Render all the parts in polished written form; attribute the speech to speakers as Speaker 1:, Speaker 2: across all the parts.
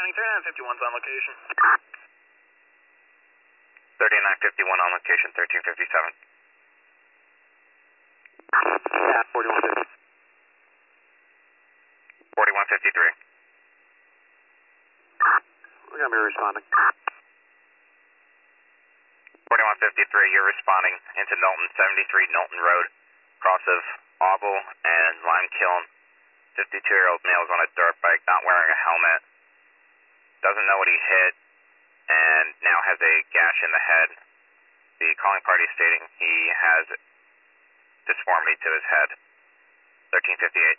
Speaker 1: County, 3951's on location.
Speaker 2: 3951 on location, 1357.
Speaker 1: Yeah, 4150.
Speaker 2: 4153.
Speaker 1: We're going to be responding.
Speaker 2: 4153, you're responding into Knowlton, 73 Knowlton Road, cross of Auble and Lime Kiln. 52-year-old male is on a dirt bike, not wearing a helmet. Doesn't know what he hit, and now has a gash in the head. The calling party stating he has disformity to his head. 1358.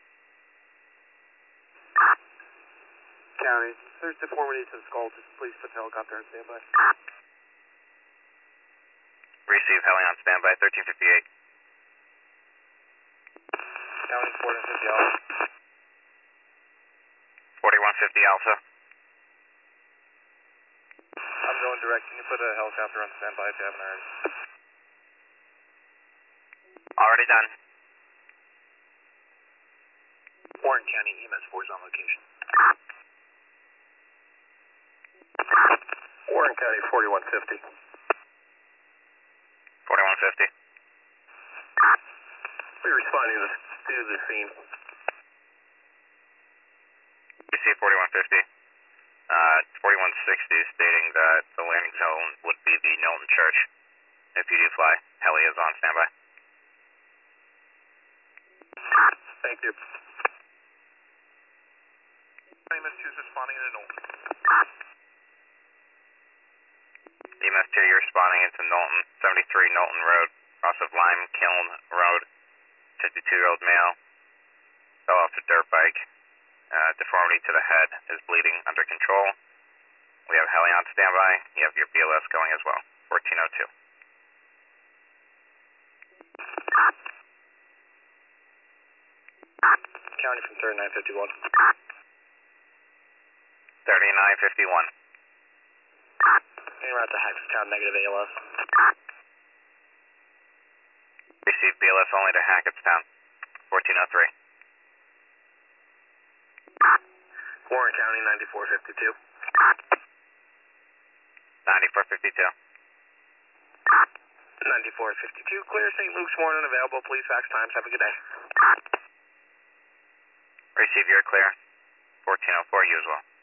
Speaker 1: County, if there's deformity to the skull, just please put the helicopter on standby.
Speaker 2: Receive heli on standby, 1358.
Speaker 1: County, 4150 Alpha.
Speaker 2: 4150 Alpha.
Speaker 1: I'm going direct. Can you put a helicopter on standby if you haven't already?
Speaker 2: Already done.
Speaker 1: Warren County, EMS 4 is on location. Warren County, 4150.
Speaker 2: 4150.
Speaker 1: We're responding to the scene.
Speaker 2: Receive 4150. 4160 stating that the landing zone would be the Knowlton Church. If you do fly, heli is on standby.
Speaker 1: Thank you. EMS 2 is responding into Knowlton.
Speaker 2: EMS 2, you're responding into Knowlton, 73 Knowlton Road, cross of Lime Kiln Road. 52-year-old male fell off the dirt bike. Deformity to the head, is bleeding, under control. We have heli on standby. You have your BLS going as well. 1402.
Speaker 1: County from 3951.
Speaker 2: 3951.
Speaker 1: En route to Hackettstown, negative ALS.
Speaker 2: Receive BLS only to Hackettstown. 1403.
Speaker 1: Warren County, 9452.
Speaker 2: 9452.
Speaker 1: 9452, clear St. Luke's Warren unavailable. Please fax times. Have a good day.
Speaker 2: Receive, you're clear. 1404, you as well.